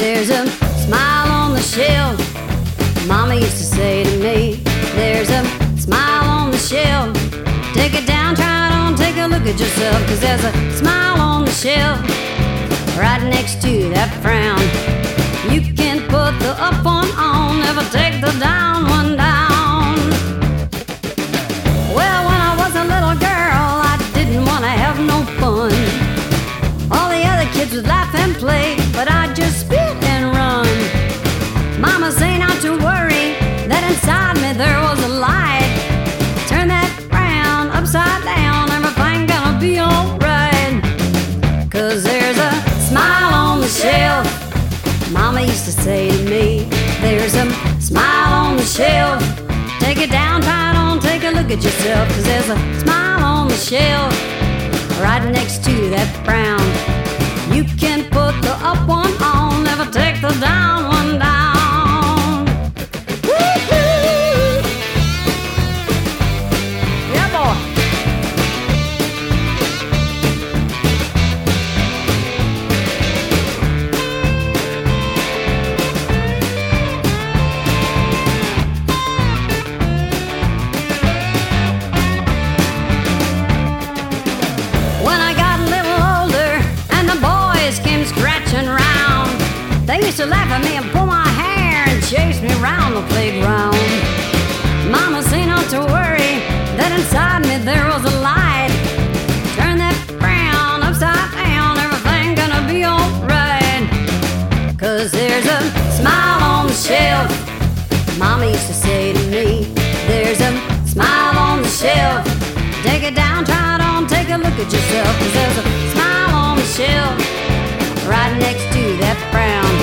There's a smile on the shelf, Mama used to say to me. There's a smile on the shelf. Take it down, try it on, take a look at yourself. 'Cause there's a smile on the shelf right next to that frown. You can put the up one on, never take the down one down. Well, when I was a little girl, I didn't want to have no fun. All the other kids would laugh and play, but I'd just spit and run. Mama say not to worry, that inside me there was a light. Turn that frown upside down, everything gonna be alright. 'Cause there's a smile on the shelf, Mama used to say to me. There's a smile on the shelf. Take it down, try it on, take a look at yourself. 'Cause there's a smile on the shelf right next to that frown. You can put the up one on, never take the down one down. Woo-hoo! Yeah, boy. When I got a little older and the boys came scratching round, they used to laugh at me and pull my hair and chase me around the playground. Mama say not to worry, that inside me there was a light. Turn that frown upside down, everything gonna be alright. 'Cause there's a smile on the shelf, Mama used to say to me. There's a smile on the shelf. Take it down, try it on, take a look at yourself. 'Cause there's a smile on the shelf right next to that frown.